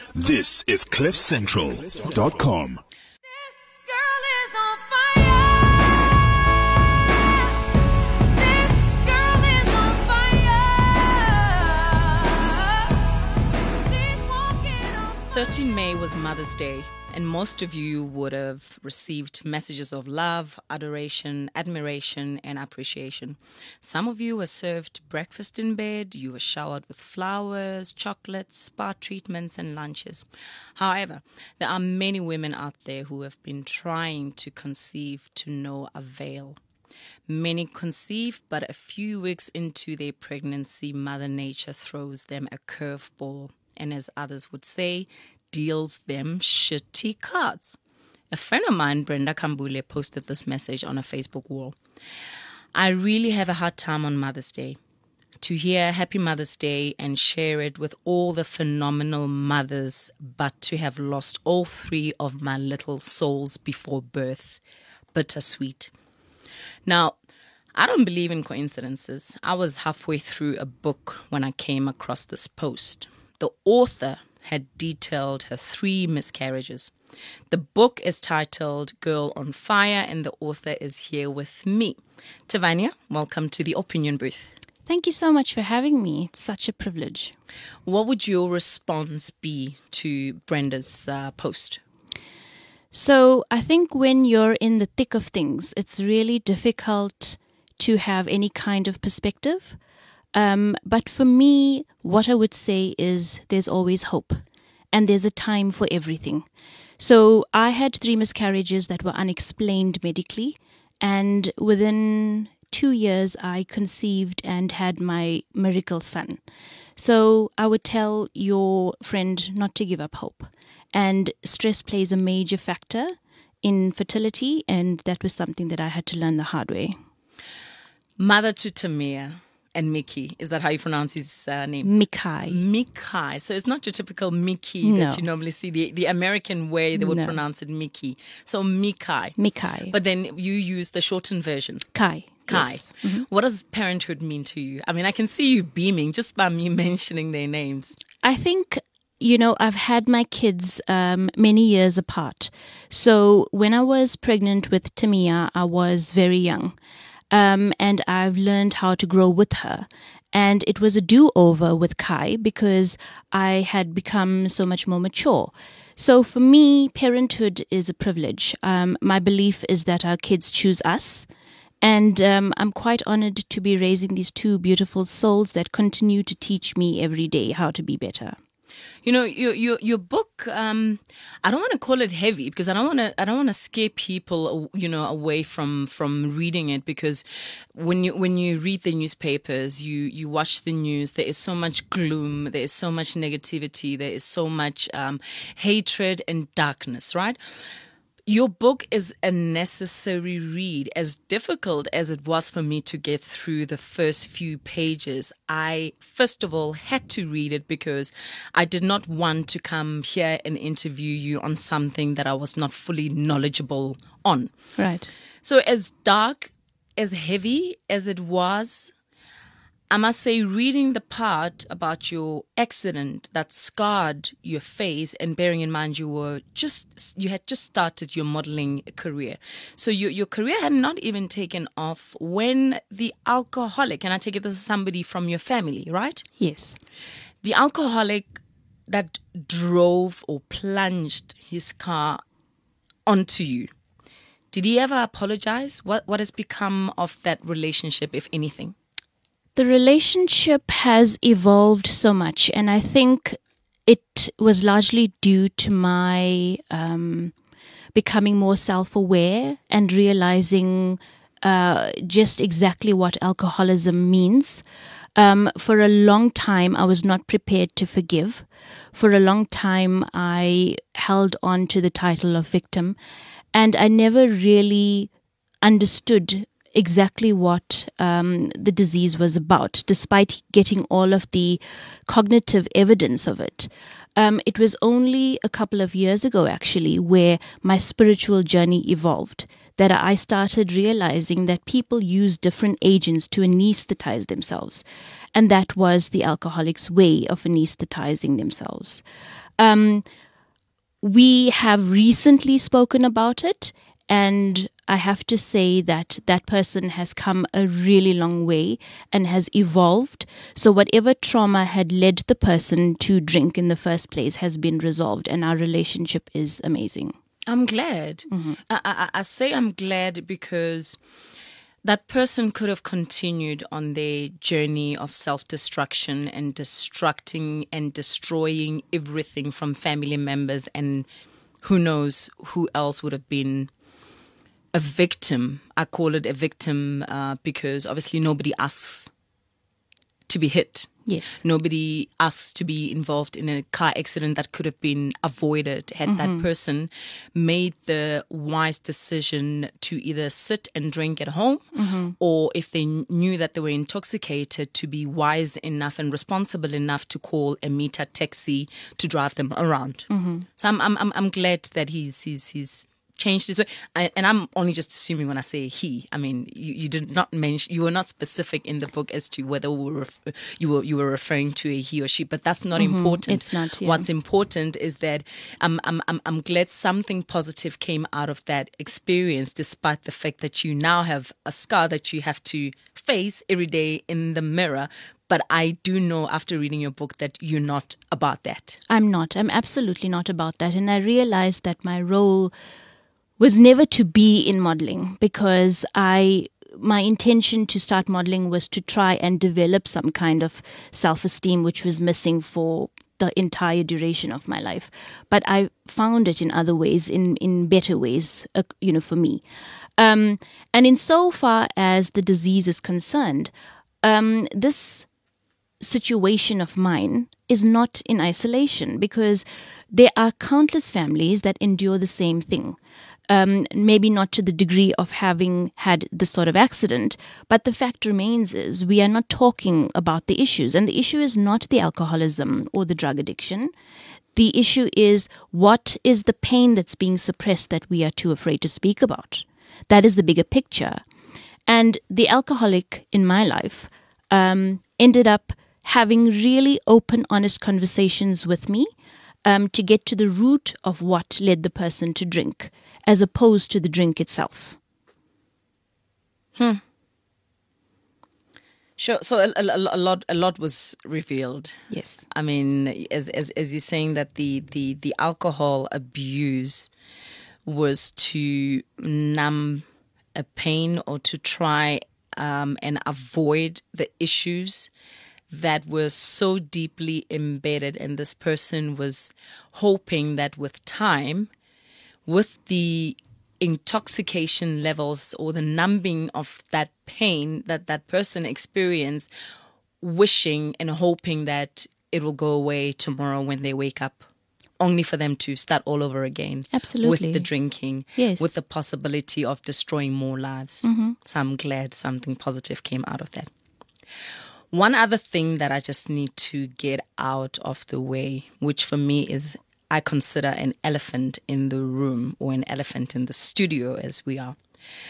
This is CliffCentral.com. May was Mother's Day, and most of you would have received messages of love, adoration, admiration, and appreciation. Some of you were served breakfast in bed, you were showered with flowers, chocolates, spa treatments, and lunches. However, there are many women out there who have been trying to conceive to no avail. Many conceive, but a few weeks into their pregnancy, Mother Nature throws them a curveball, and as others would say, deals them shitty cards. A friend of mine, Brenda Kambule, posted this message on a Facebook wall. I really have a hard time on Mother's Day. To hear Happy Mother's Day and share it with all the phenomenal mothers, but to have lost all three of my little souls before birth. Bittersweet. Now, I don't believe in coincidences. I was halfway through a book when I came across this post. The author had detailed her 3 miscarriages. The book is titled Girl on Fire, and the author is here with me. Tavania, welcome to the Opinion Booth. Thank you so much for having me. It's such a privilege. What would your response be to Brenda's post? So I think when you're in the thick of things, it's really difficult to have any kind of perspective. But for me, what I would say is there's always hope and there's a time for everything. So I had 3 miscarriages that were unexplained medically, and within 2 years I conceived and had my miracle son. So I would tell your friend not to give up hope. And stress plays a major factor in fertility, and that was something that I had to learn the hard way. Mother to Tamir and Mickey. Is that how you pronounce his name? Mikai. Mikai. So it's not your typical Mickey that you normally see. The American way they would pronounce it Mickey. So Mikai. Mikai. But then you use the shortened version. Kai. Kai. Yes. Mm-hmm. What does parenthood mean to you? I mean, I can see you beaming just by me mentioning their names. I think, I've had my kids many years apart. So when I was pregnant with Tamia, I was very young. And I've learned how to grow with her. And it was a do-over with Kai because I had become so much more mature. So for me, parenthood is a privilege. My belief is that our kids choose us. And I'm quite honored to be raising these 2 beautiful souls that continue to teach me every day how to be better. Your book, I don't want to call it heavy because I don't want to scare people, away from reading it, because when you read the newspapers, you watch the news, there is so much gloom, there is so much negativity, there is so much hatred and darkness, right? Your book is a necessary read. As difficult as it was for me to get through the first few pages, I, first of all, had to read it because I did not want to come here and interview you on something that I was not fully knowledgeable on. Right. So as dark, as heavy as it was, I must say, reading the part about your accident that scarred your face, and bearing in mind you had just started your modeling career. So your career had not even taken off when the alcoholic, and I take it this is somebody from your family, right? Yes. The alcoholic that drove or plunged his car onto you. Did he ever apologize? What has become of that relationship, if anything? The relationship has evolved so much, and I think it was largely due to my becoming more self-aware and realizing just exactly what alcoholism means. For a long time, I was not prepared to forgive. For a long time, I held on to the title of victim, and I never really understood exactly what the disease was about, despite getting all of the cognitive evidence of it. It was only a couple of years ago, actually, where my spiritual journey evolved, that I started realizing that people use different agents to anesthetize themselves. And that was the alcoholic's way of anesthetizing themselves. We have recently spoken about it, and I have to say that that person has come a really long way and has evolved. So whatever trauma had led the person to drink in the first place has been resolved, and our relationship is amazing. I'm glad. I say I'm glad because that person could have continued on their journey of self-destruction and destructing and destroying everything from family members, and who knows who else would have been a victim. I call it a victim because obviously nobody asks to be hit. Yes. Nobody asks to be involved in a car accident that could have been avoided had that person made the wise decision to either sit and drink at home, or if they knew that they were intoxicated, to be wise enough and responsible enough to call a meter taxi to drive them around. So I'm glad that he's changed his way, and I'm only just assuming when I say he. I mean, you did not mention, you were not specific in the book as to whether you were referring to a he or she, but that's not important. It's not. Yeah. What's important is that I'm glad something positive came out of that experience, despite the fact that you now have a scar that you have to face every day in the mirror. But I do know after reading your book that you're not about that. I'm not. I'm absolutely not about that. And I realized that my role was never to be in modeling, because my intention to start modeling was to try and develop some kind of self-esteem, which was missing for the entire duration of my life. But I found it in other ways, in better ways, for me. And in so far as the disease is concerned, this situation of mine is not in isolation, because there are countless families that endure the same thing. Maybe not to the degree of having had this sort of accident, but the fact remains is we are not talking about the issues. And the issue is not the alcoholism or the drug addiction. The issue is, what is the pain that's being suppressed that we are too afraid to speak about? That is the bigger picture. And the alcoholic in my life ended up having really open, honest conversations with me to get to the root of what led the person to drink, as opposed to the drink itself. Sure. So a lot was revealed. Yes. I mean, as you're saying that the alcohol abuse was to numb a pain, or to try and avoid the issues that were so deeply embedded, and this person was hoping that with time, with the intoxication levels or the numbing of that pain that that person experienced, wishing and hoping that it will go away tomorrow when they wake up, only for them to start all over again. Absolutely. With the drinking, yes, with the possibility of destroying more lives. So I'm glad something positive came out of that. One other thing that I just need to get out of the way, which for me is, I consider an elephant in the room, or an elephant in the studio as we are.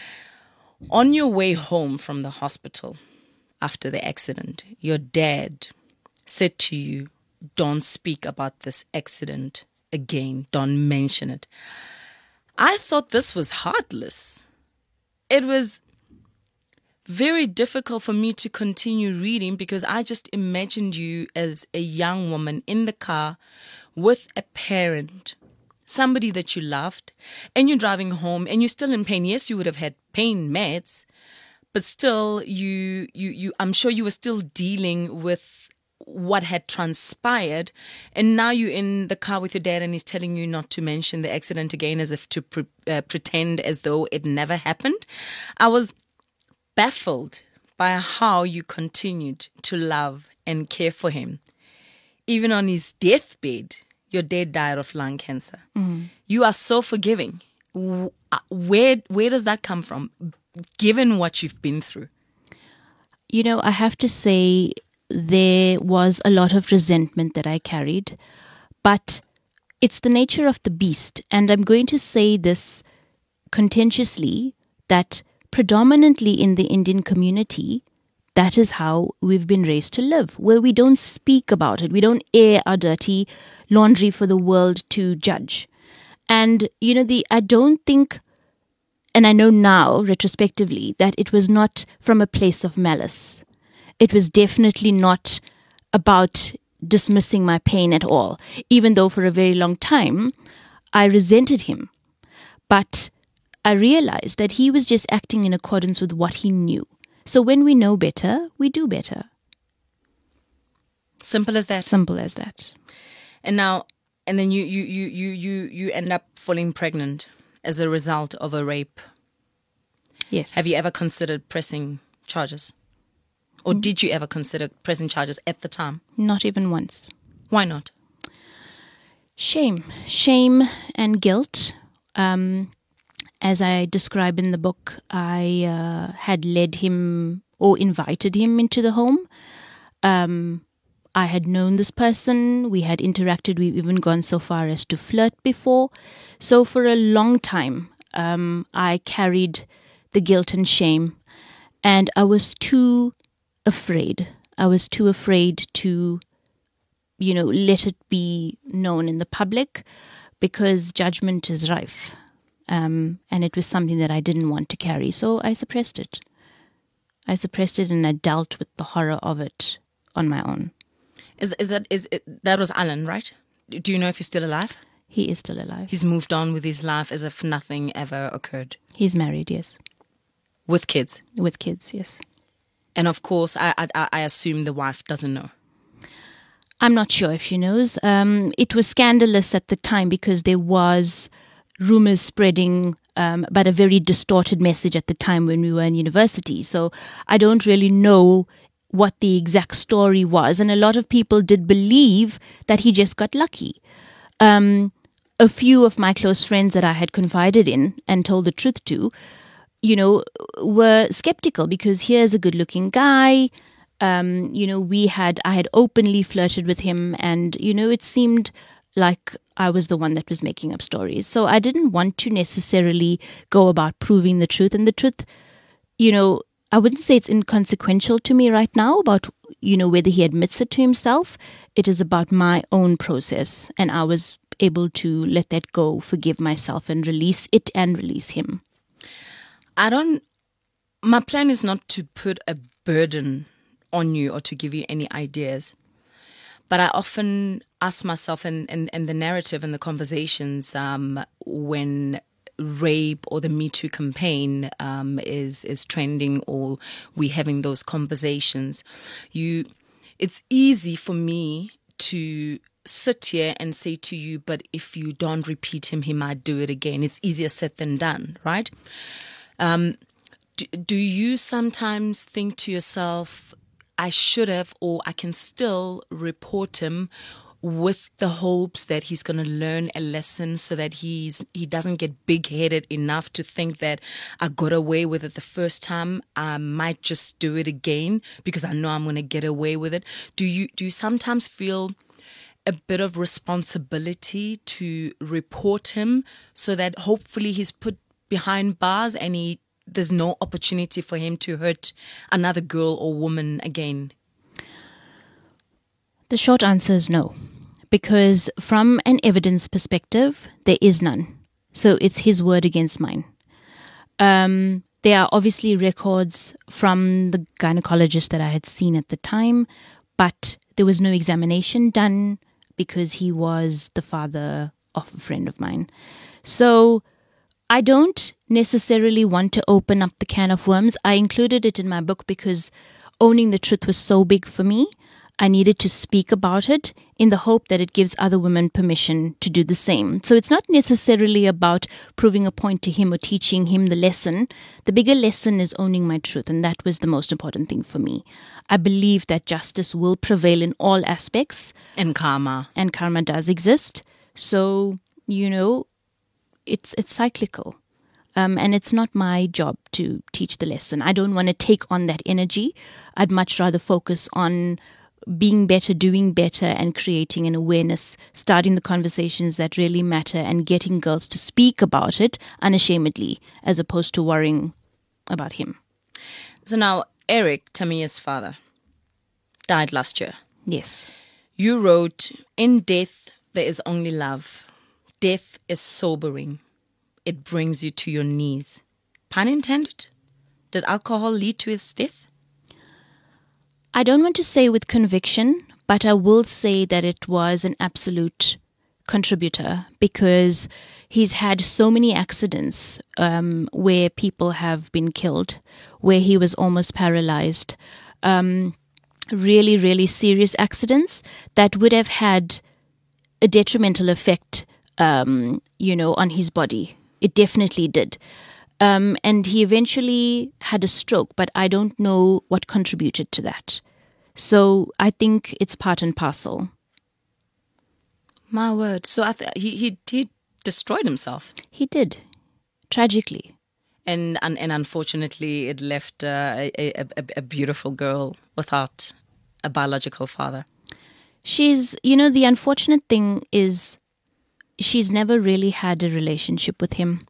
On your way home from the hospital after the accident, your dad said to you, don't speak about this accident again. Don't mention it. I thought this was heartless. It was very difficult for me to continue reading, because I just imagined you as a young woman in the car with a parent, somebody that you loved, and you're driving home and you're still in pain. Yes, you would have had pain meds, but still you I'm sure you were still dealing with what had transpired, and now you're in the car with your dad and he's telling you not to mention the accident again, as if to pretend as though it never happened. I was baffled by how you continued to love and care for him. Even on his deathbed, your dad died of lung cancer. You are so forgiving. Where does that come from, given what you've been through? You know, I have to say there was a lot of resentment that I carried, but it's the nature of the beast. And I'm going to say this contentiously, that predominantly in the Indian community, that is how we've been raised to live, where we don't speak about it. We don't air our dirty laundry for the world to judge. And, I don't think, and I know now retrospectively, that it was not from a place of malice. It was definitely not about dismissing my pain at all, even though for a very long time I resented him. But I realized that he was just acting in accordance with what he knew. So when we know better, we do better. Simple as that. Simple as that. And then you end up falling pregnant as a result of a rape. Yes. Have you ever considered pressing charges? Or did you ever consider pressing charges at the time? Not even once. Why not? Shame and guilt. As I describe in the book, I had led him or invited him into the home. I had known this person. We had interacted. We've even gone so far as to flirt before. So for a long time, I carried the guilt and shame. And I was too afraid. I was too afraid to, let it be known in the public because judgment is rife. And it was something that I didn't want to carry. So I suppressed it. And I dealt with the horror of it on my own. That was Alan, right? Do you know if he's still alive? He is still alive. He's moved on with his life as if nothing ever occurred. He's married, yes. With kids? With kids, yes. And of course, I assume the wife doesn't know. I'm not sure if she knows. It was scandalous at the time because there was rumors spreading but a very distorted message at the time when we were in university. So I don't really know what the exact story was. And a lot of people did believe that he just got lucky. A few of my close friends that I had confided in and told the truth to, were skeptical because here's a good-looking guy. I had openly flirted with him and, it seemed like I was the one that was making up stories. So I didn't want to necessarily go about proving the truth. And the truth, I wouldn't say it's inconsequential to me right now about, whether he admits it to himself. It is about my own process. And I was able to let that go, forgive myself and release it and release him. My plan is not to put a burden on you or to give you any ideas. But I often ask myself in the narrative and the conversations when rape or the Me Too campaign is trending or we're having those conversations, it's easy for me to sit here and say to you, but if you don't repeat him, he might do it again. It's easier said than done, right? Do you sometimes think to yourself, I should have, or I can still report him with the hopes that he's going to learn a lesson so that he doesn't get big-headed enough to think that I got away with it the first time. I might just do it again because I know I'm going to get away with it. Do you sometimes feel a bit of responsibility to report him so that hopefully he's put behind bars and there's no opportunity for him to hurt another girl or woman again? The short answer is no, because from an evidence perspective, there is none. So it's his word against mine. There are obviously records from the gynecologist that I had seen at the time, but there was no examination done because he was the father of a friend of mine. So I don't necessarily want to open up the can of worms. I included it in my book because owning the truth was so big for me. I needed to speak about it in the hope that it gives other women permission to do the same. So it's not necessarily about proving a point to him or teaching him the lesson. The bigger lesson is owning my truth, and that was the most important thing for me. I believe that justice will prevail in all aspects. And karma. And karma does exist. So, it's cyclical. And it's not my job to teach the lesson. I don't want to take on that energy. I'd much rather focus on being better, doing better, and creating an awareness, starting the conversations that really matter and getting girls to speak about it unashamedly, as opposed to worrying about him. So now, Eric, Tamia's father, died last year. Yes. You wrote, in death, there is only love. Death is sobering. It brings you to your knees. Pun intended? Did alcohol lead to his death? I don't want to say with conviction, but I will say that it was an absolute contributor, because he's had so many accidents where people have been killed, where he was almost paralyzed. Really, really serious accidents that would have had a detrimental effect, on his body. It definitely did. And he eventually had a stroke, but I don't know what contributed to that. So I think it's part and parcel. My word. So he destroyed himself. He did, tragically. And unfortunately, it left a beautiful girl without a biological father. The unfortunate thing is she's never really had a relationship with him.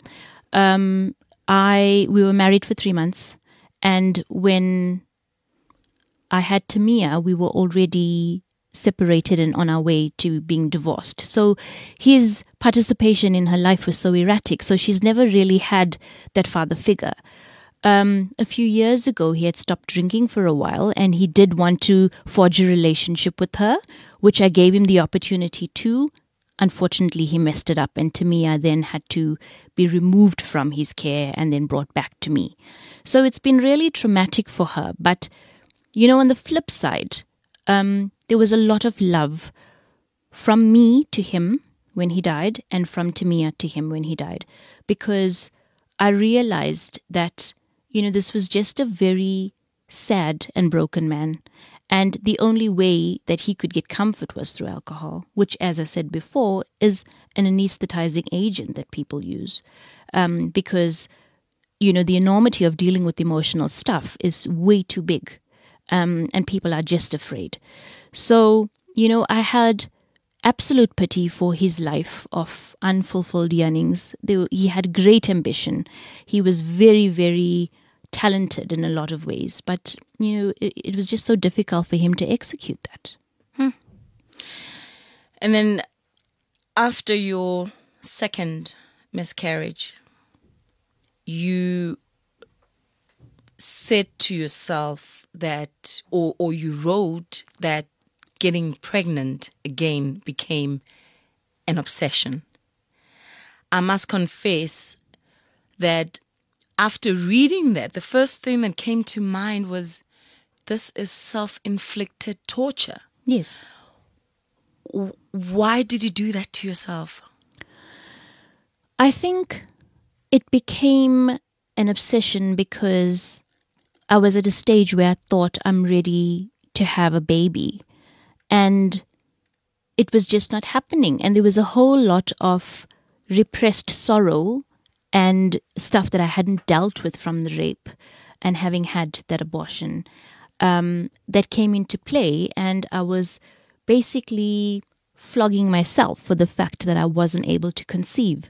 We were married for 3 months, and when I had Tamia, we were already separated and on our way to being divorced. So his participation in her life was so erratic. So she's never really had that father figure. A few years ago, he had stopped drinking for a while, and he did want to forge a relationship with her, which I gave him the opportunity to. Unfortunately, he messed it up, and Tamia then had to be removed from his care and then brought back to me. So it's been really traumatic for her. But, on the flip side, there was a lot of love from me to him when he died, and from Tamia to him when he died, because I realized that, this was just a very sad and broken man. And the only way that he could get comfort was through alcohol, which, as I said before, is an anesthetizing agent that people use. Because, the enormity of dealing with emotional stuff is way too big. And people are just afraid. So, I had absolute pity for his life of unfulfilled yearnings. He had great ambition. He was very, very talented in a lot of ways, but it was just so difficult for him to execute that. And then after your second miscarriage, you said to yourself that, or you wrote that getting pregnant again became an obsession. I must confess that after reading that, the first thing that came to mind was, this is self-inflicted torture. Yes. Why did you do that to yourself? I think it became an obsession because I was at a stage where I thought I'm ready to have a baby. And it was just not happening. And there was a whole lot of repressed sorrow and stuff that I hadn't dealt with from the rape and having had that abortion that came into play. And I was basically flogging myself for the fact that I wasn't able to conceive.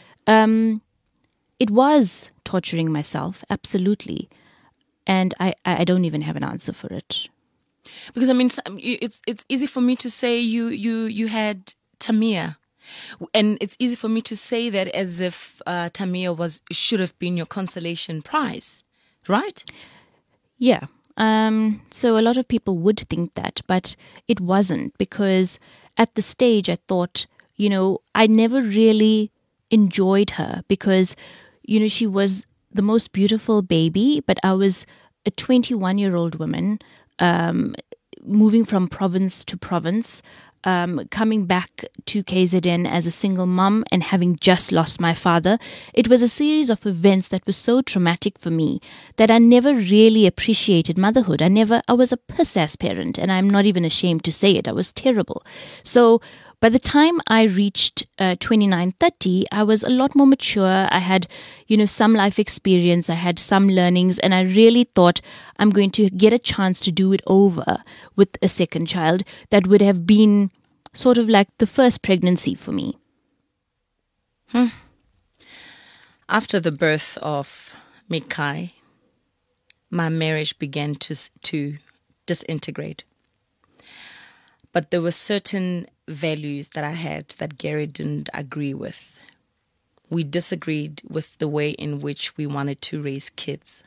It was torturing myself, absolutely. And I don't even have an answer for it. Because it's easy for me to say you had Tamia, and it's easy for me to say that as if Tamia should have been your consolation prize, right? Yeah. So a lot of people would think that, but it wasn't, because at the stage I thought, I never really enjoyed her because, she was the most beautiful baby, but I was a 21-year-old woman, moving from province to province, coming back to KZN as a single mum and having just lost my father. It was a series of events that was so traumatic for me that I never really appreciated motherhood. I was a piss-ass parent, and I'm not even ashamed to say it. I was terrible. So by the time I reached 29, 30, I was a lot more mature. I had, some life experience. I had some learnings, and I really thought I'm going to get a chance to do it over with a second child that would have been sort of like the first pregnancy for me. After the birth of Mikai, my marriage began to disintegrate. But there were certain values that I had that Gary didn't agree with. We disagreed with the way in which we wanted to raise kids.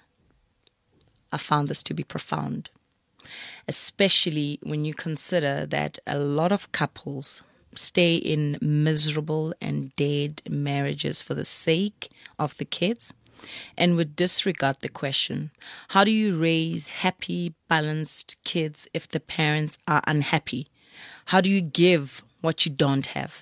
I found this to be profound, especially when you consider that a lot of couples stay in miserable and dead marriages for the sake of the kids and would disregard the question, how do you raise happy, balanced kids if the parents are unhappy? How do you give what you don't have?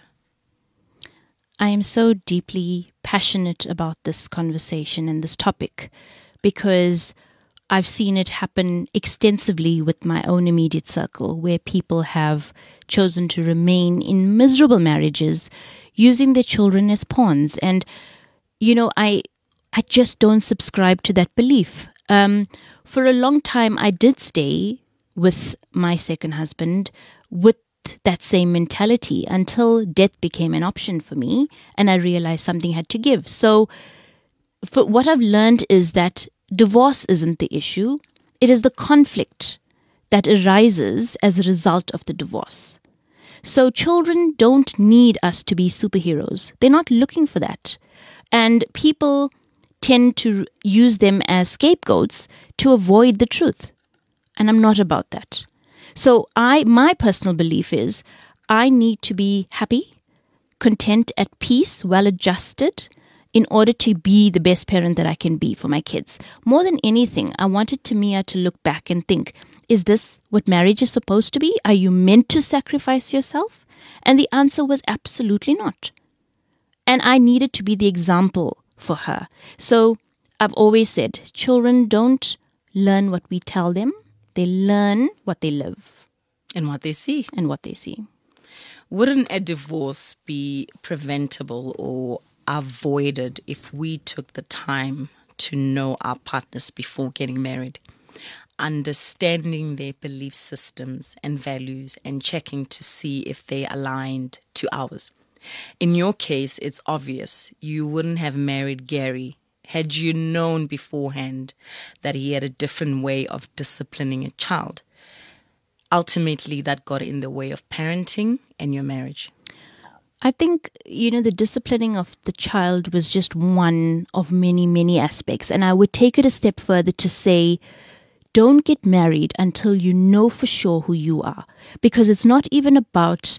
I am so deeply passionate about this conversation and this topic because I've seen it happen extensively with my own immediate circle, where people have chosen to remain in miserable marriages using their children as pawns. And, I just don't subscribe to that belief. For a long time, I did stay with my second husband with that same mentality until death became an option for me and I realized something had to give. So what I've learned is that divorce isn't the issue. It is the conflict that arises as a result of the divorce. So children don't need us to be superheroes. They're not looking for that. And people tend to use them as scapegoats to avoid the truth. And I'm not about that. So my personal belief is I need to be happy, content, at peace, well adjusted, in order to be the best parent that I can be for my kids. More than anything, I wanted Tamia to look back and think, is this what marriage is supposed to be? Are you meant to sacrifice yourself? And the answer was absolutely not. And I needed to be the example for her. So I've always said, children don't learn what we tell them. They learn what they live. And what they see. And what they see. Wouldn't a divorce be preventable or avoided if we took the time to know our partners before getting married? Understanding their belief systems and values and checking to see if they aligned to ours. In your case, it's obvious you wouldn't have married Gary had you known beforehand that he had a different way of disciplining a child. Ultimately, that got in the way of parenting and your marriage. I think, the disciplining of the child was just one of many, many aspects. And I would take it a step further to say, don't get married until you know for sure who you are. Because it's not even about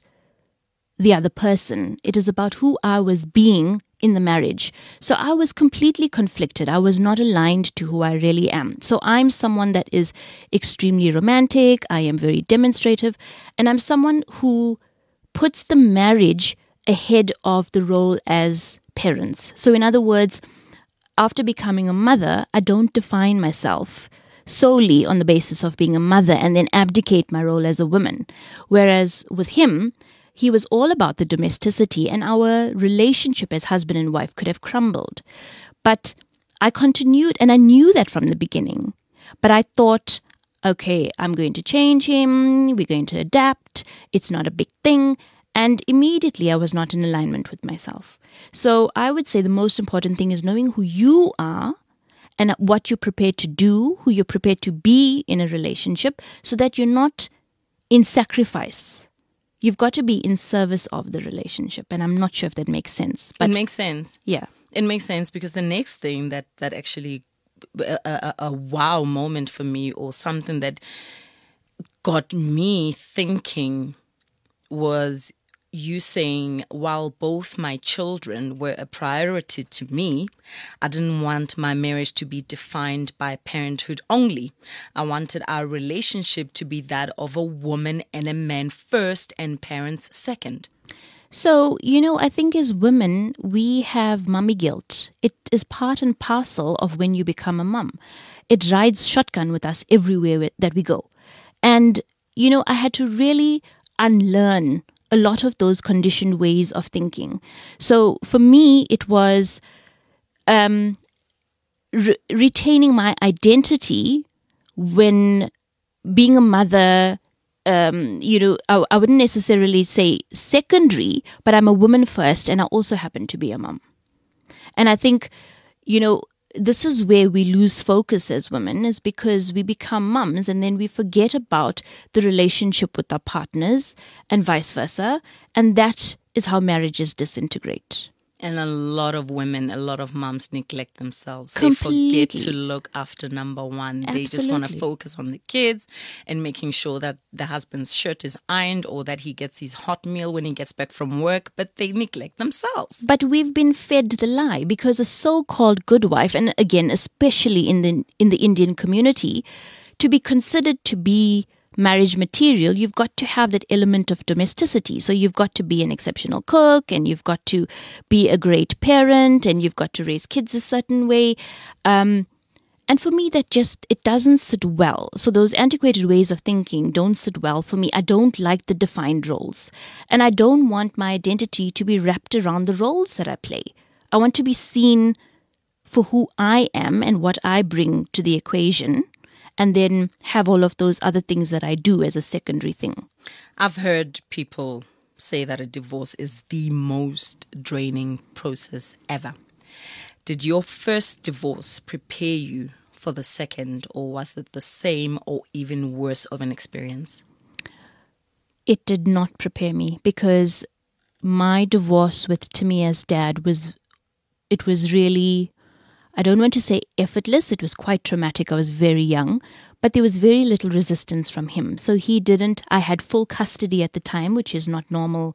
the other person. It is about who I was being in the marriage. So I was completely conflicted. I was not aligned to who I really am. So I'm someone that is extremely romantic. I am very demonstrative. And I'm someone who puts the marriage ahead of the role as parents. So in other words, after becoming a mother, I don't define myself solely on the basis of being a mother and then abdicate my role as a woman. Whereas with him, he was all about the domesticity, and our relationship as husband and wife could have crumbled. But I continued, and I knew that from the beginning. But I thought, okay, I'm going to change him. We're going to adapt. It's not a big thing. And immediately I was not in alignment with myself. So I would say the most important thing is knowing who you are and what you're prepared to do, who you're prepared to be in a relationship, so that you're not in sacrifice. You've got to be in service of the relationship. And I'm not sure if that makes sense. But it makes sense. Yeah. It makes sense because the next thing that actually a wow moment for me, or something that got me thinking, was you saying, while both my children were a priority to me, I didn't want my marriage to be defined by parenthood only. I wanted our relationship to be that of a woman and a man first and parents second. So, I think as women, we have mummy guilt. It is part and parcel of when you become a mum. It rides shotgun with us everywhere that we go. And, I had to really unlearn a lot of those conditioned ways of thinking. So for me, it was retaining my identity when being a mother. I wouldn't necessarily say secondary, but I'm a woman first, and I also happen to be a mom. And I think, this is where we lose focus as women, is because we become mums and then we forget about the relationship with our partners and vice versa. And that is how marriages disintegrate. And a lot of women, a lot of moms neglect themselves. Completely. They forget to look after number one. They just want to Absolutely. focus on the kids and making sure that the husband's shirt is ironed or that he gets his hot meal when he gets back from work, but they neglect themselves. But we've been fed the lie, because a so-called good wife, and again, especially in the Indian community, to be considered to be marriage material, you've got to have that element of domesticity. So you've got to be an exceptional cook, and you've got to be a great parent, and you've got to raise kids a certain way. And for me, it doesn't sit well. So those antiquated ways of thinking don't sit well for me. I don't like the defined roles. And I don't want my identity to be wrapped around the roles that I play. I want to be seen for who I am and what I bring to the equation, and then have all of those other things that I do as a secondary thing. I've heard people say that a divorce is the most draining process ever. Did your first divorce prepare you for the second, or was it the same or even worse of an experience? It did not prepare me, because my divorce with Tamia's dad was really, I don't want to say effortless. It was quite traumatic. I was very young, but there was very little resistance from him. So I had full custody at the time, which is not normal,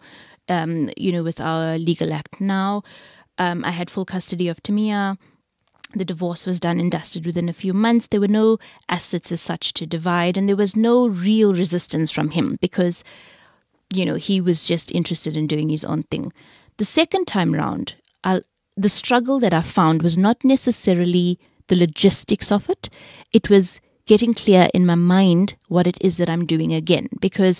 with our legal act now. I had full custody of Tamia. The divorce was done and dusted within a few months. There were no assets as such to divide, and there was no real resistance from him because, he was just interested in doing his own thing. The second time round, the struggle that I found was not necessarily the logistics of it. It was getting clear in my mind what it is that I'm doing again, because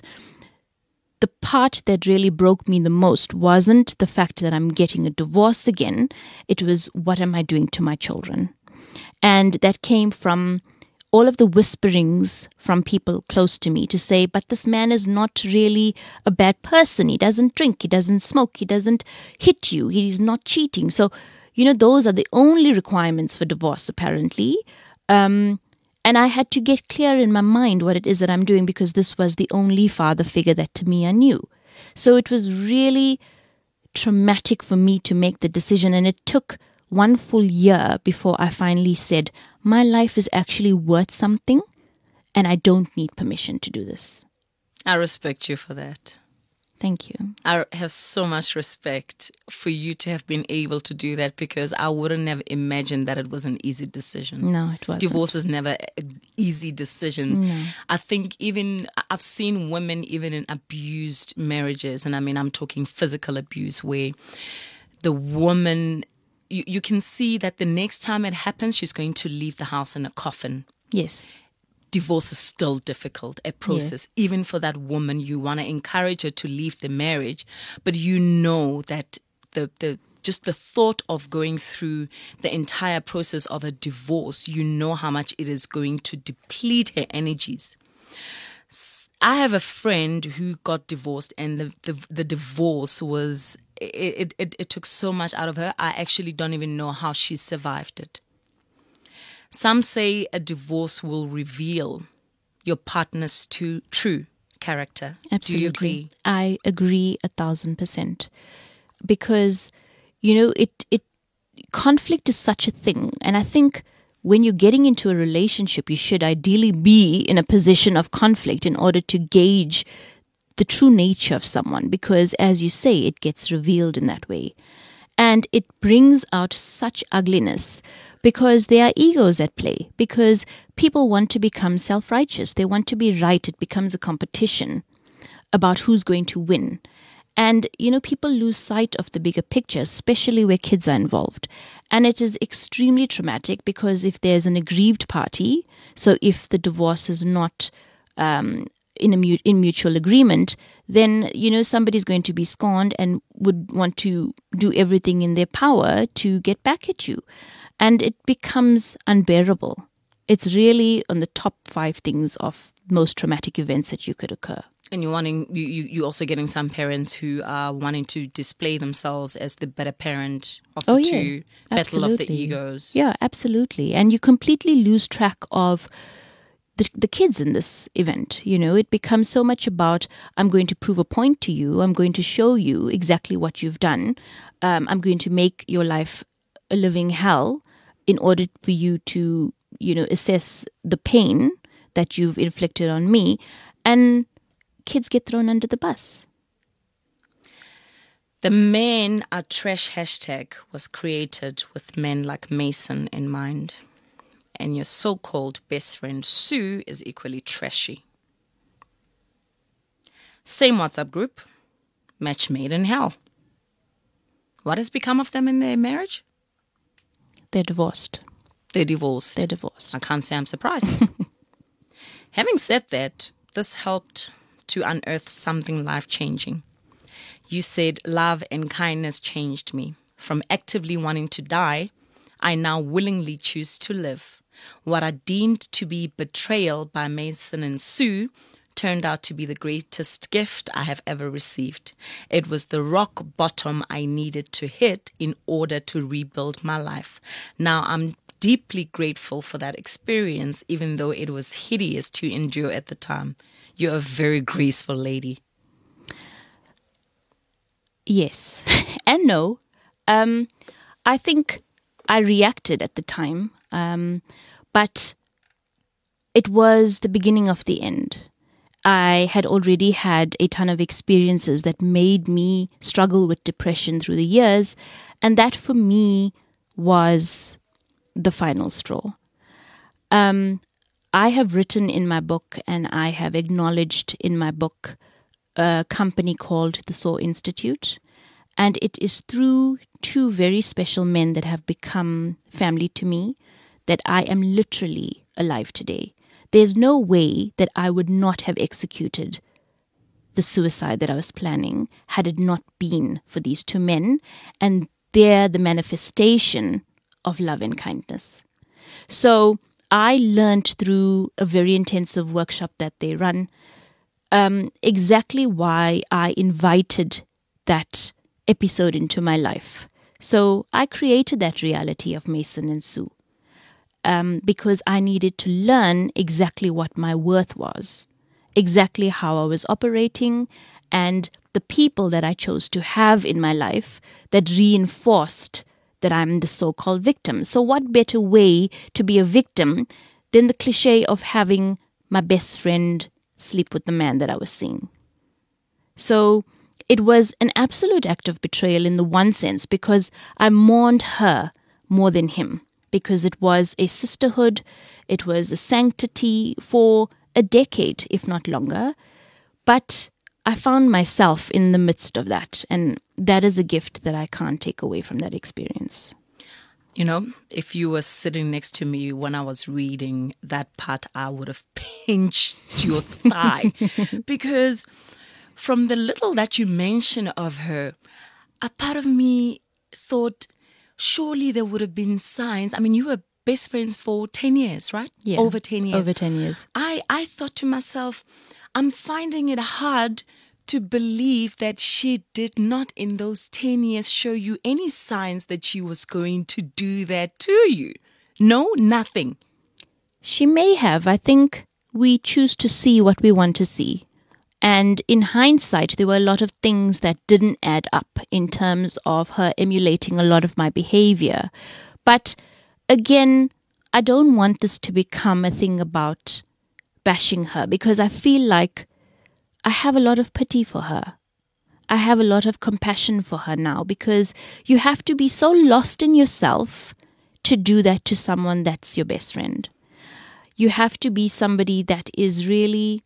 the part that really broke me the most wasn't the fact that I'm getting a divorce again. It was, what am I doing to my children? And that came from all of the whisperings from people close to me to say, but this man is not really a bad person. He doesn't drink, he doesn't smoke, he doesn't hit you, he's not cheating. So, those are the only requirements for divorce, apparently. And I had to get clear in my mind what it is that I'm doing, because this was the only father figure that Tamia knew. So it was really traumatic for me to make the decision, and it took 1 full year before I finally said, my life is actually worth something, and I don't need permission to do this. I respect you for that. Thank you. I have so much respect for you to have been able to do that, because I wouldn't have imagined that it was an easy decision. No, it wasn't. Divorce is never an easy decision. No. I think I've seen women even in abused marriages, and I'm talking physical abuse, where the woman, you can see that the next time it happens, she's going to leave the house in a coffin. Yes. Divorce is still difficult, a process. Yes. Even for that woman, you want to encourage her to leave the marriage, but you know that just the thought of going through the entire process of a divorce, you know how much it is going to deplete her energies. I have a friend who got divorced, and the divorce was, it took so much out of her. I actually don't even know how she survived it. Some say a divorce will reveal your partner's true character. Absolutely. Do you agree? I agree 1,000%. Because, conflict is such a thing. And I think when you're getting into a relationship, you should ideally be in a position of conflict in order to gauge the true nature of someone. Because, as you say, it gets revealed in that way. And it brings out such ugliness, because there are egos at play, because people want to become self-righteous. They want to be right. It becomes a competition about who's going to win. And, people lose sight of the bigger picture, especially where kids are involved. And it is extremely traumatic, because if there's an aggrieved party, so if the divorce is not in mutual agreement, then, somebody's going to be scorned and would want to do everything in their power to get back at you. And it becomes unbearable. It's really on the top 5 things of most traumatic events that you could occur. And you're also getting some parents who are wanting to display themselves as the better parent of the two, battle of the egos. Yeah, absolutely. And you completely lose track of the kids in this event. You know, it becomes so much about, I'm going to prove a point to you. I'm going to show you exactly what you've done. I'm going to make your life a living hell in order for you to, you know, assess the pain that you've inflicted on me. And kids get thrown under the bus. The Men Are Trash hashtag was created with men like Mason in mind. And your so-called best friend Sue is equally trashy. Same WhatsApp group, match made in hell. What has become of them in their marriage? They're divorced. They're divorced. They're divorced. I can't say I'm surprised. Having said that, this helped to unearth something life-changing. You said love and kindness changed me. From actively wanting to die, I now willingly choose to live. What I deemed to be betrayal by Mason and Sue turned out to be the greatest gift I have ever received. It was the rock bottom I needed to hit in order to rebuild my life. Now I'm deeply grateful for that experience, even though it was hideous to endure at the time. You're a very graceful lady. Yes and no. I think I reacted at the time, but it was the beginning of the end. I had already had a ton of experiences that made me struggle with depression through the years, and that for me was the final straw. I have written in my book, and I have acknowledged in my book, a company called the Soar Institute, and it is through two very special men that have become family to me that I am literally alive today. There's no way that I would not have executed the suicide that I was planning had it not been for these two men, and they're the manifestation of love and kindness. So I learned through a very intensive workshop that they run exactly why I invited that episode into my life. So I created that reality of Mason and Sue because I needed to learn exactly what my worth was, exactly how I was operating, and the people that I chose to have in my life that reinforced that I'm the so-called victim. So what better way to be a victim than the cliche of having my best friend sleep with the man that I was seeing? So it was an absolute act of betrayal in the one sense, because I mourned her more than him, because it was a sisterhood, it was a sanctity for a decade, if not longer. But I found myself in the midst of that, and that is a gift that I can't take away from that experience. You know, if you were sitting next to me when I was reading that part, I would have pinched your thigh because from the little that you mentioned of her, a part of me thought surely there would have been signs. I mean, you were best friends for 10 years, right? Yeah, over 10 years. Over 10 years. I thought to myself, I'm finding it hard to believe that she did not in those 10 years show you any signs that she was going to do that to you. No, nothing. She may have. I think we choose to see what we want to see. And in hindsight, there were a lot of things that didn't add up in terms of her emulating a lot of my behavior. But again, I don't want this to become a thing about bashing her, because I feel like I have a lot of pity for her. I have a lot of compassion for her now, because you have to be so lost in yourself to do that to someone that's your best friend. You have to be somebody that is really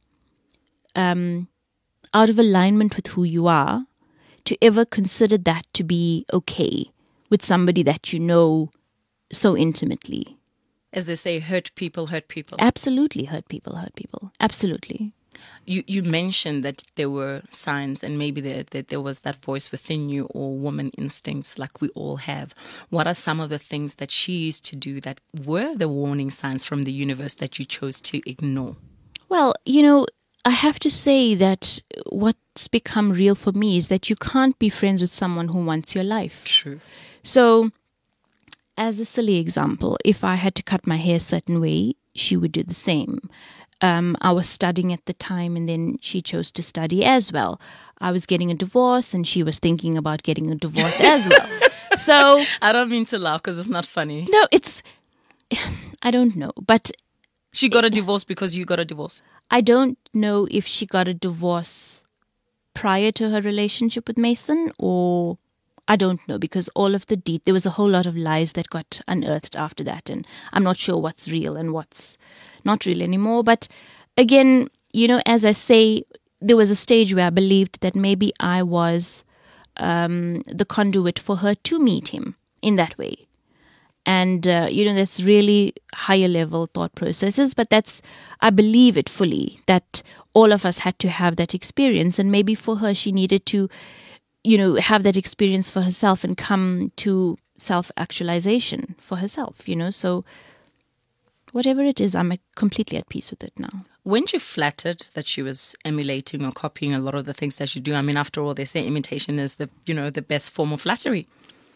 out of alignment with who you are to ever consider that to be okay with somebody that you know so intimately. As they say, hurt people hurt people. Absolutely, hurt people hurt people. Absolutely. You mentioned that there were signs, and maybe that there was that voice within you, or woman instincts like we all have. What are some of the things that she used to do that were the warning signs from the universe that you chose to ignore? Well, you know, I have to say that what's become real for me is that you can't be friends with someone who wants your life. True. So, as a silly example, if I had to cut my hair a certain way, she would do the same. I was studying at the time, and then she chose to study as well. I was getting a divorce, and she was thinking about getting a divorce as well. So I don't mean to laugh because it's not funny. no, I don't know, but She got a divorce because you got a divorce. I don't know if she got a divorce prior to her relationship with Mason, or I don't know, because all of there was a whole lot of lies that got unearthed after that, and I'm not sure what's real and what's not real anymore. But again, as I say, there was a stage where I believed that maybe I was the conduit for her to meet him in that way. And, that's really higher level thought processes, but I believe it fully, that all of us had to have that experience. And maybe for her, she needed to, have that experience for herself and come to self-actualization for herself, So whatever it is, I'm completely at peace with it now. Weren't you flattered that she was emulating or copying a lot of the things that you do? I mean, after all, they say imitation is the best form of flattery.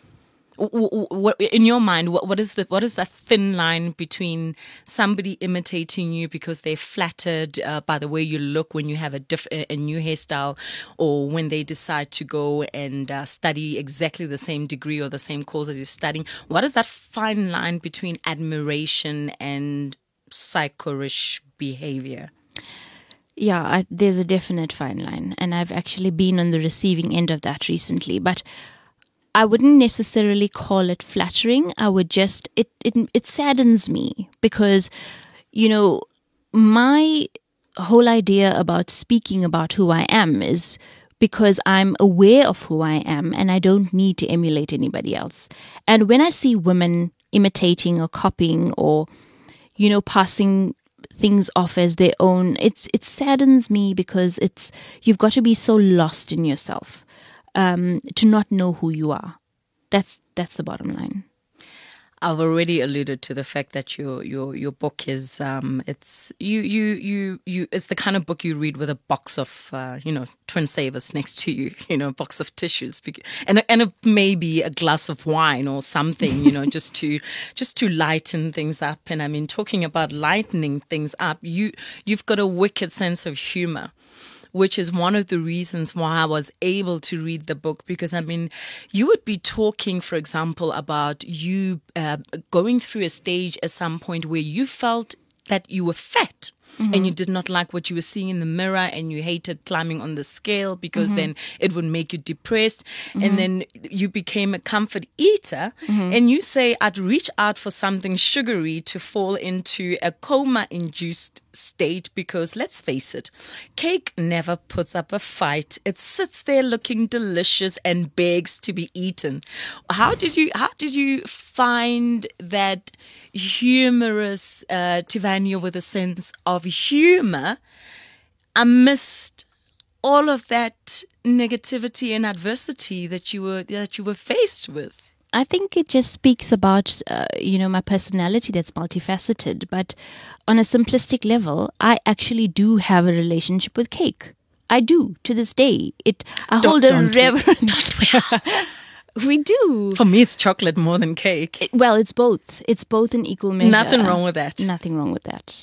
In your mind, what is that thin line between somebody imitating you because they're flattered by the way you look when you have a new hairstyle, or when they decide to go and study exactly the same degree or the same course as you're studying? What is that fine line between admiration and psychorish behavior? Yeah, there's a definite fine line, and I've actually been on the receiving end of that recently, but I wouldn't necessarily call it flattering. I would just, it saddens me because, my whole idea about speaking about who I am is because I'm aware of who I am and I don't need to emulate anybody else. And when I see women imitating or copying or, passing things off as their own, it saddens me because you've got to be so lost in yourself to not know who you are. That's the bottom line. I've already alluded to the fact that your book is it's the kind of book you read with a box of Twin Savers next to you, a box of tissues, and it may be a glass of wine or something, just to lighten things up. And I mean, talking about lightening things up, you've got a wicked sense of humor, which is one of the reasons why I was able to read the book. Because, I mean, you would be talking, for example, about you going through a stage at some point where you felt that you were fat. Mm-hmm. And you did not like what you were seeing in the mirror, and you hated climbing on the scale because mm-hmm. then it would make you depressed. Mm-hmm. And then you became a comfort eater. Mm-hmm. And you say, I'd reach out for something sugary to fall into a coma-induced state because, let's face it, cake never puts up a fight. It sits there looking delicious and begs to be eaten. How did you find that humorous Tivania with a sense of humor amidst all of that negativity and adversity that you were faced with? I think it just speaks about my personality that's multifaceted, but on a simplistic level, I actually do have a relationship with cake. I do to this day. I hold a reverent. We do. For me, it's chocolate more than cake. It's both. It's both in equal measure. Nothing wrong with that. Nothing wrong with that.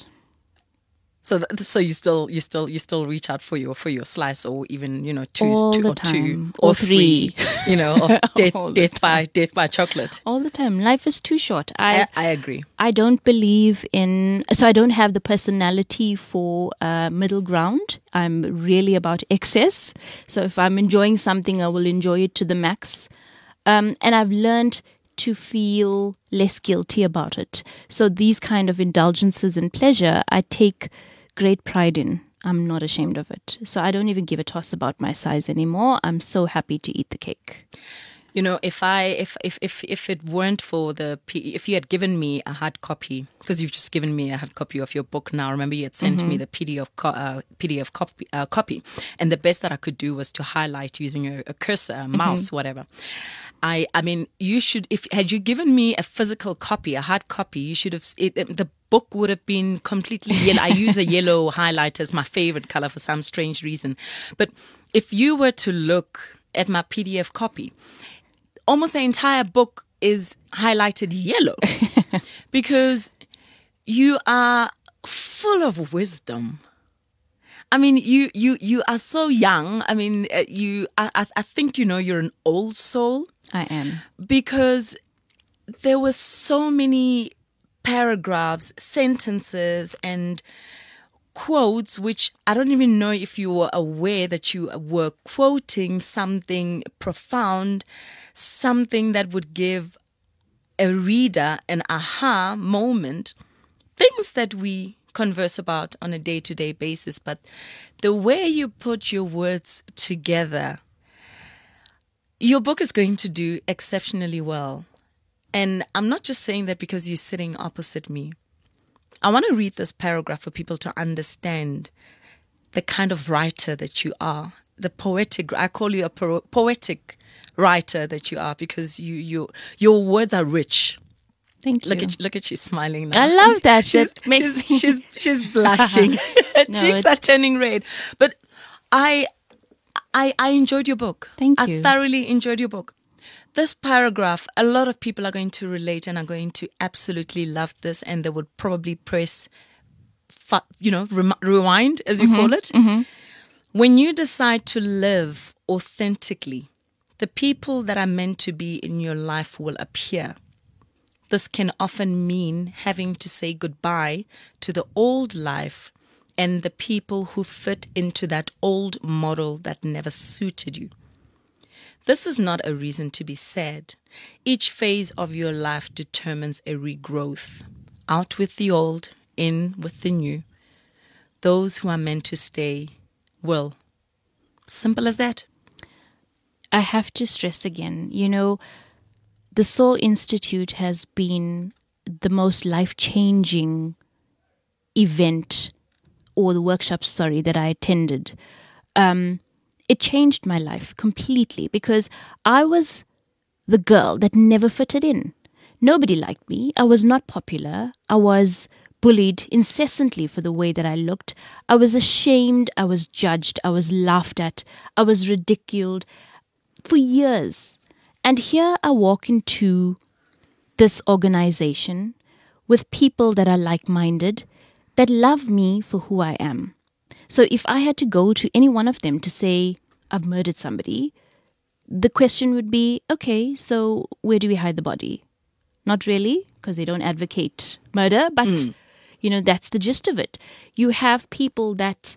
So you still reach out for your slice, or even two or three of death by chocolate all the time. Life is too short. I agree. I don't believe so I don't have the personality for middle ground. I'm really about excess. So if I'm enjoying something, I will enjoy it to the max. And I've learned to feel less guilty about it. So these kind of indulgences and pleasure, I take great pride in. I'm not ashamed of it. So I don't even give a toss about my size anymore. I'm so happy to eat the cake. You know, if it weren't for if you had given me a hard copy, because you've just given me a hard copy of your book now. Remember, you had sent me the PDF copy, and the best that I could do was to highlight using a cursor, a mouse, whatever. I mean, you should. Had you given me a physical copy, a hard copy, you should have. The book would have been completely yellow. I use a yellow highlighter as my favorite color for some strange reason. But if you were to look at my PDF copy, almost the entire book is highlighted yellow because you are full of wisdom. I mean, you are so young. I mean, I think, you're an old soul. I am. Because there were so many paragraphs, sentences, and quotes, which I don't even know if you were aware that you were quoting something profound, something that would give a reader an aha moment, things that we converse about on a day-to-day basis. But the way you put your words together, your book is going to do exceptionally well. And I'm not just saying that because you're sitting opposite me. I want to read this paragraph for people to understand the kind of writer that you are, the poetic, I call you a poetic writer that you are, because your words are rich. Thank you. Look at you smiling now. I love that. She's blushing. Her cheeks are turning red. But I enjoyed your book. Thank you. I thoroughly enjoyed your book. This paragraph, a lot of people are going to relate and are going to absolutely love this, and they would probably press, rewind, as you call it. Mm-hmm. When you decide to live authentically, the people that are meant to be in your life will appear. This can often mean having to say goodbye to the old life and the people who fit into that old model that never suited you. This is not a reason to be sad. Each phase of your life determines a regrowth. Out with the old, in with the new. Those who are meant to stay will. Simple as that. I have to stress again, the Soul Institute has been the most life-changing event, or the workshops, that I attended. It changed my life completely, because I was the girl that never fitted in. Nobody liked me. I was not popular. I was bullied incessantly for the way that I looked. I was ashamed. I was judged. I was laughed at. I was ridiculed for years. And here I walk into this organization with people that are like-minded, that love me for who I am. So if I had to go to any one of them to say, I've murdered somebody, the question would be, okay, so where do we hide the body? Not really, because they don't advocate murder, but, that's the gist of it. You have people that,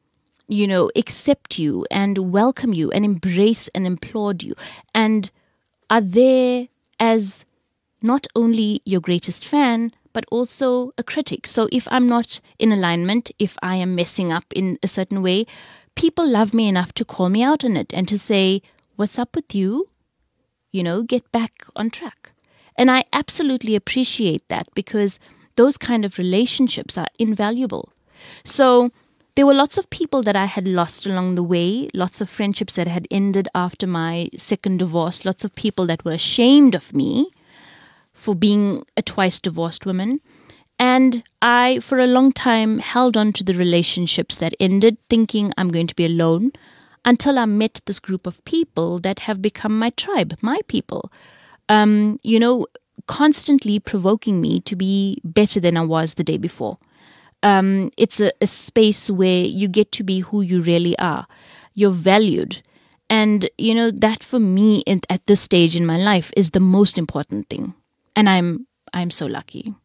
accept you and welcome you and embrace and applaud you and are there as not only your greatest fan, but also a critic. So if I'm not in alignment, if I am messing up in a certain way, people love me enough to call me out on it and to say, what's up with you? Get back on track. And I absolutely appreciate that, because those kind of relationships are invaluable. So there were lots of people that I had lost along the way, lots of friendships that had ended after my second divorce, lots of people that were ashamed of me for being a twice divorced woman. And I, for a long time, held on to the relationships that ended, thinking I'm going to be alone, until I met this group of people that have become my tribe, my people, constantly provoking me to be better than I was the day before. It's a space where you get to be who you really are. You're valued. And, that for me at this stage in my life is the most important thing. And I'm so lucky.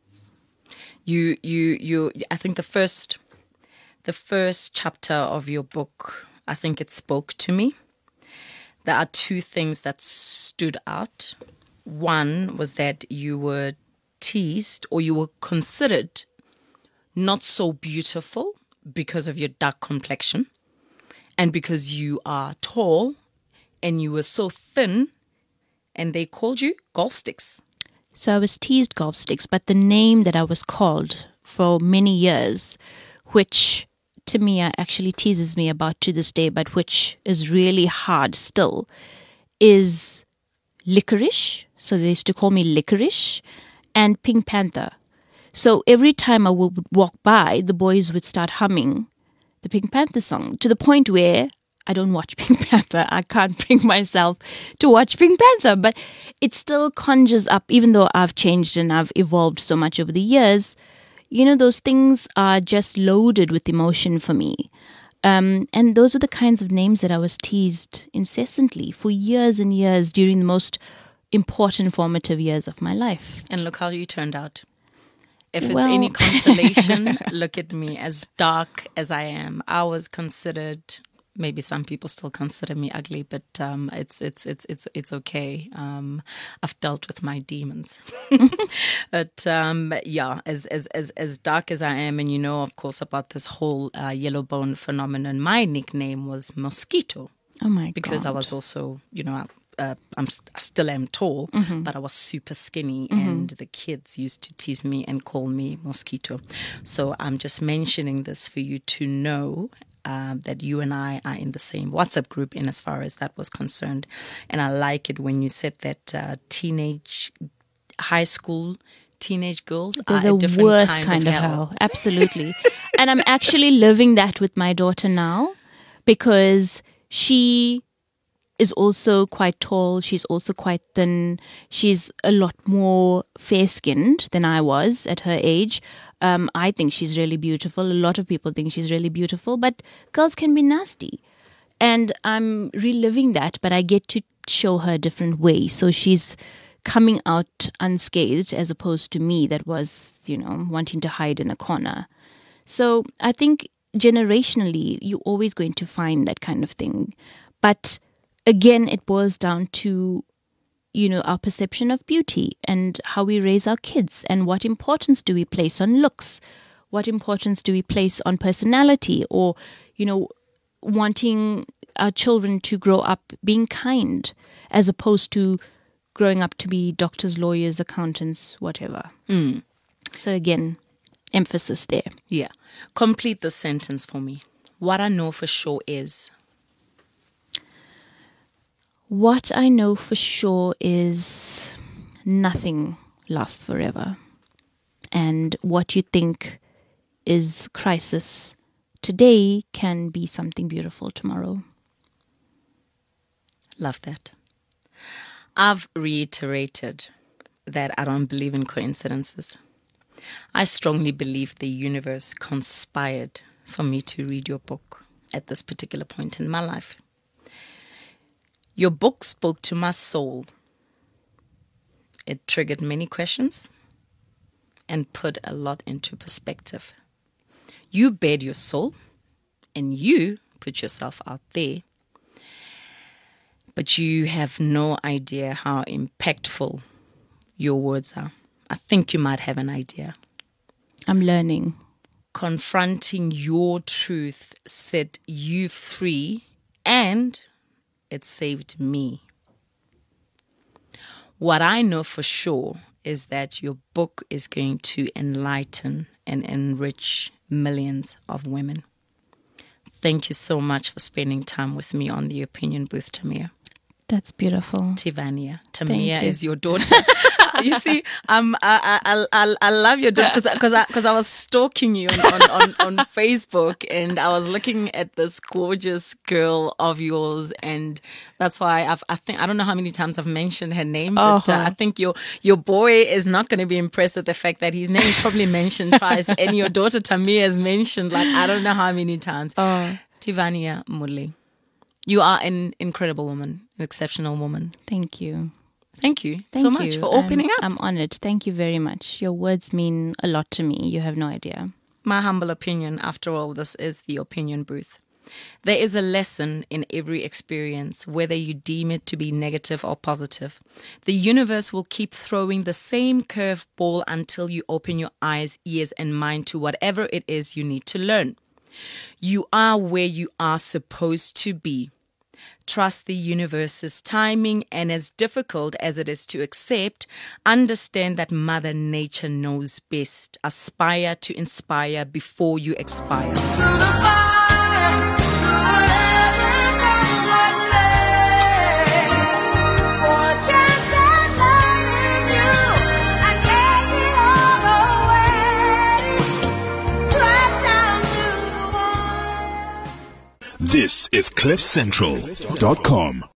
I think the first chapter of your book, I think it spoke to me. There are two things that stood out. One was that you were teased, or you were considered not so beautiful because of your dark complexion, and because you are tall and you were so thin and they called you golf sticks. So I was teased golf sticks, but the name that I was called for many years, which Tamia actually teases me about to this day, but which is really hard still, is Licorice. So they used to call me Licorice, and Pink Panther. So every time I would walk by, the boys would start humming the Pink Panther song, to the point where I don't watch Pink Panther. I can't bring myself to watch Pink Panther, but it still conjures up, even though I've changed and I've evolved so much over the years. You know, those things are just loaded with emotion for me. And those are the kinds of names that I was teased incessantly for years and years during the most important formative years of my life. And look how you turned out. If it's Well- any consolation, look at me. As dark as I am, I was considered. Maybe some people still consider me ugly, but it's okay. I've dealt with my demons. But yeah, as dark as I am, and you know, of course, about this whole yellow bone phenomenon. My nickname was Mosquito Oh my God. because I was also, you know, I still am tall, but I was super skinny, and the kids used to tease me and call me Mosquito. So I'm just mentioning this for you to know that you and I are in the same WhatsApp group in as far as that was concerned. And I like it when you said that high school teenage girls They're are a the different worst kind of hell. hell. Absolutely. And I'm actually living that with my daughter now, because she is also quite tall. She's also quite thin. She's a lot more fair-skinned than I was at her age. I think she's really beautiful. A lot of people think she's really beautiful, but girls can be nasty. And I'm reliving that, but I get to show her a different way. So she's coming out unscathed, as opposed to me that was, you know, wanting to hide in a corner. So I think generationally, you're always going to find that kind of thing. But again, it boils down to, you know, our perception of beauty and how we raise our kids, and what importance do we place on looks? What importance do we place on personality, or, you know, wanting our children to grow up being kind, as opposed to growing up to be doctors, lawyers, accountants, whatever. So again, emphasis there. Yeah. Complete the sentence for me. What I know for sure is. What I know for sure is nothing lasts forever. And what you think is crisis today can be something beautiful tomorrow. Love that. I've reiterated that I don't believe in coincidences. I strongly believe the universe conspired for me to read your book at this particular point in my life. Your book spoke to my soul. It triggered many questions and put a lot into perspective. You bared your soul and you put yourself out there, but you have no idea how impactful your words are. I think you might have an idea. I'm learning. Confronting your truth set you free, and it saved me. What I know for sure is that your book is going to enlighten and enrich millions of women. Thank you so much for spending time with me on the Opinion Booth, Tamia. That's beautiful. Tivania. Thank Tamia you. is your daughter. You see, I love your daughter because I was stalking you on Facebook, and I was looking at this gorgeous girl of yours, and that's why I don't know how many times I've mentioned her name, but I think your boy is not going to be impressed with the fact that his name is probably mentioned twice, and your daughter Tamia is mentioned like I don't know how many times. Tivania Mudli. You are an incredible woman, an exceptional woman. Thank you. Thank you Thank so much you. for opening up. I'm honored. Thank you very much. Your words mean a lot to me. You have no idea. My humble opinion, after all, this is the Opinion Booth. There is a lesson in every experience, whether you deem it to be negative or positive. The universe will keep throwing the same curveball until you open your eyes, ears, and mind to whatever it is you need to learn. You are where you are supposed to be. Trust the universe's timing, and as difficult as it is to accept, understand that Mother Nature knows best. Aspire to inspire before you expire. This is CliffCentral.com.